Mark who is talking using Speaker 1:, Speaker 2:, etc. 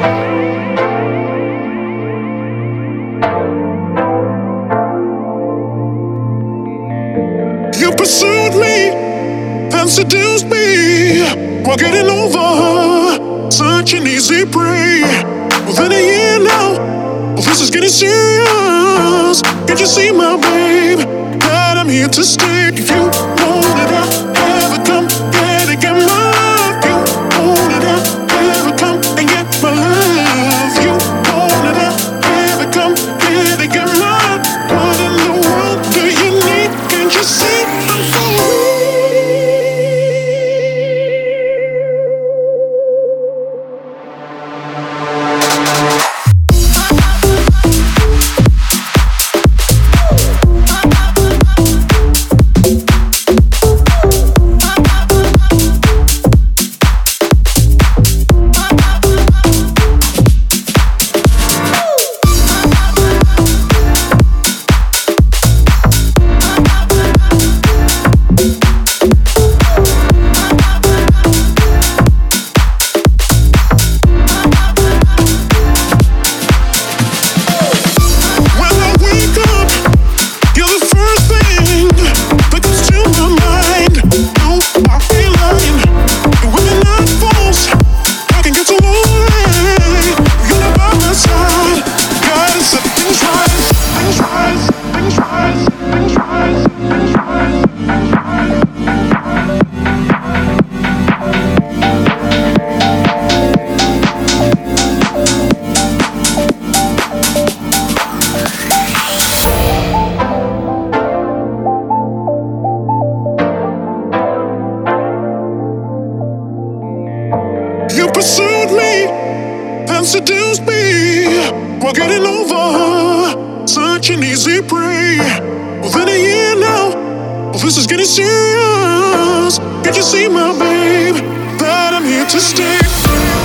Speaker 1: You pursued me and seduced me while getting over such an easy prey. Within a year now, well, this is getting serious. Can't you see, my babe, that I'm here to stay? If you want it, I'll ever come get it, get my love. You want it, I'll ever come and get my love. You want it, I'll ever come get it, get my love. What in the world do you need? Can't you see I'm for You pursued me and seduced me while getting over such an easy prey. Within a year now, well, this is getting serious. Can't you see, my babe, that I'm here to stay?